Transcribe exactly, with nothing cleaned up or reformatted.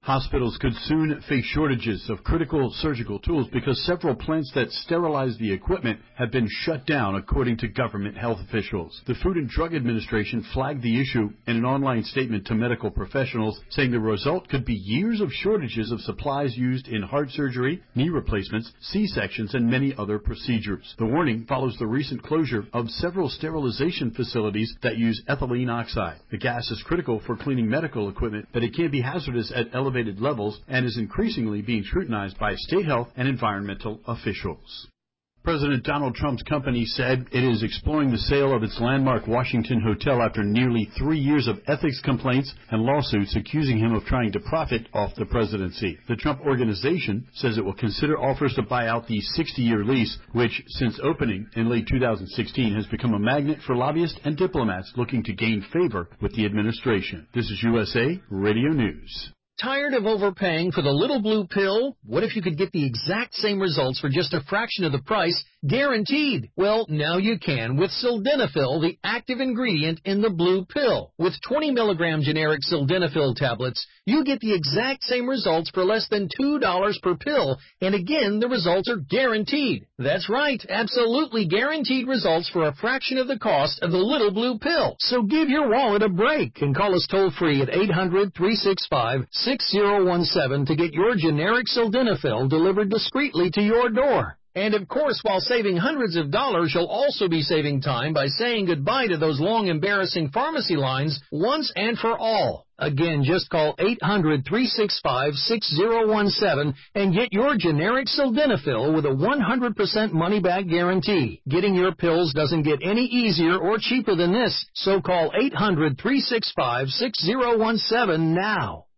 Hospitals could soon face shortages of critical surgical tools because several plants that sterilize the equipment have been shut down, according to government health officials. The Food and Drug Administration flagged the issue in an online statement to medical professionals, saying the result could be years of shortages of supplies used in heart surgery, knee replacements, C-sections, and many other procedures. The warning follows the recent closure of several sterilization facilities that use ethylene oxide. The gas is critical for cleaning medical equipment, but it can be hazardous at elevated levels and is increasingly being scrutinized by state health and environmental officials. President Donald Trump's company said it is exploring the sale of its landmark Washington hotel after nearly three years of ethics complaints and lawsuits accusing him of trying to profit off the presidency. The Trump Organization says it will consider offers to buy out the sixty-year lease, which, since opening in late two thousand sixteen, has become a magnet for lobbyists and diplomats looking to gain favor with the administration. This is U S A Radio News. Tired of overpaying for the little blue pill? What if you could get the exact same results for just a fraction of the price, guaranteed? Well, now you can with Sildenafil, the active ingredient in the blue pill. With twenty milligram generic Sildenafil tablets, you get the exact same results for less than two dollars per pill, and again, the results are guaranteed. That's right, absolutely guaranteed results for a fraction of the cost of the little blue pill. So give your wallet a break and call us toll-free at eight hundred, three six five, six zero one seven to get your generic Sildenafil delivered discreetly to your door. And of course, while saving hundreds of dollars, you'll also be saving time by saying goodbye to those long, embarrassing pharmacy lines once and for all. Again, just call eight hundred, three six five, six zero one seven and get your generic Sildenafil with a one hundred percent money-back guarantee. Getting your pills doesn't get any easier or cheaper than this, so call eight hundred, three six five, six zero one seven now.